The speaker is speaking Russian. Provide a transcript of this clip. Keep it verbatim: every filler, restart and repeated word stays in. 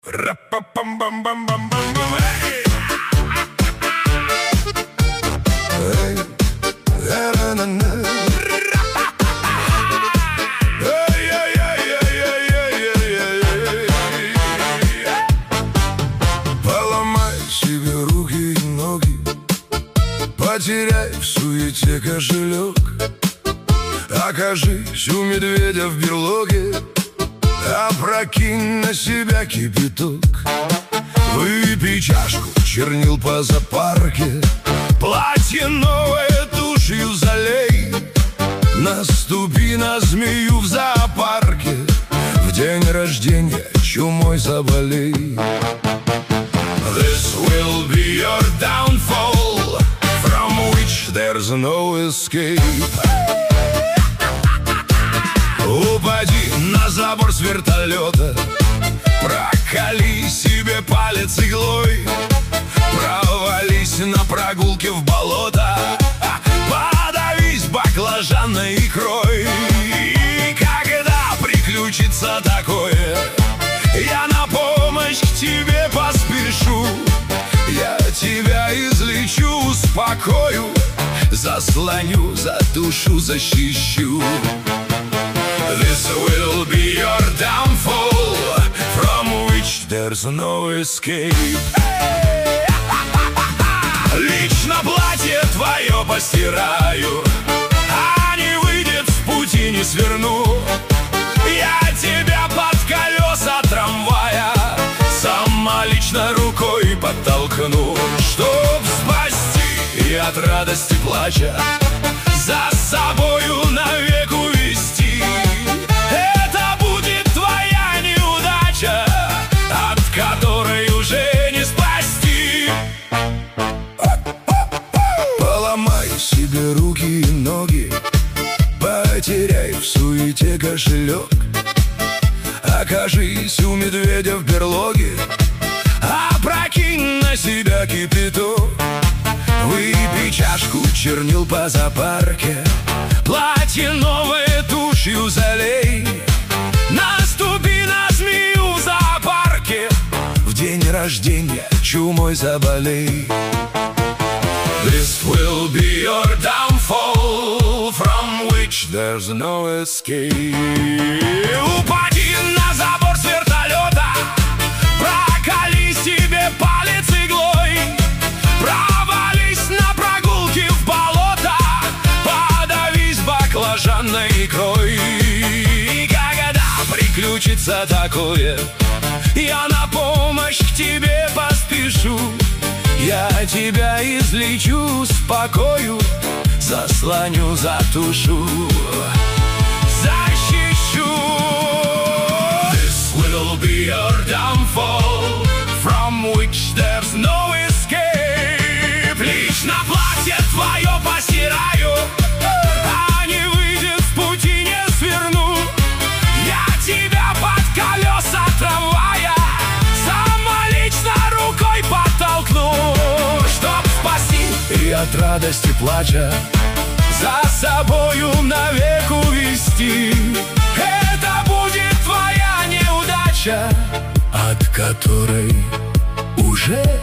Ра-па-пам-бам-бам-бам-бам-бам. Эй! Ра-ра-на-на. Поломай себе руки и ноги, потеряй в суете кошелек, окажись у медведя в берлоге, опрокинь на себя кипяток. Выпей чашку чернил по зоопарке, платье новое тушью залей, наступи на змею в зоопарке, в день рождения чумой заболей. This will be your downfall, from which there's no escape. Упади на забор с вертолета, проколи себе палец иглой, провались на прогулке в болото, подавись баклажанной икрой. И когда приключится такое, я на помощь к тебе поспешу, я тебя излечу, успокою, заслоню, затушу, защищу. This will be your downfall, from which there's no escape. Лично платье твое постираю, а не выйдет в пути, не сверну. Я тебя под колеса трамвая самолично рукой подтолкну, чтоб спасти и от радости плача за собою навек увести. Это будет твоя неудача, от которой уже не спасти. Поломай себе руки и ноги, потеряй в суете кошелек, окажись у медведя в берлоге, опрокинь на себя кипяток. Выпей чашку чернил по зоопарке, платье новое тушью залей, наступи на змею в зоопарке, в день рождения чумой заболей. This will be your downfall, from which there's no escape. Упади на забор с вертолета, проколи себе палец иглой, провались на прогулке в болото, подавись баклажанной икрой. И когда приключится такое, я на помощь к тебе поспешу, я тебя излечу, успокою, заслоню, затушу, защищу. This will be your downfall, from which there's no escape. Лично платье твое постираю, а не выйдет в пути, не сверну. Я тебя под колеса трамвая самолично рукой подтолкну, чтоб спасти и от радости плача за собою навек увести. Это будет твоя неудача, от которой уже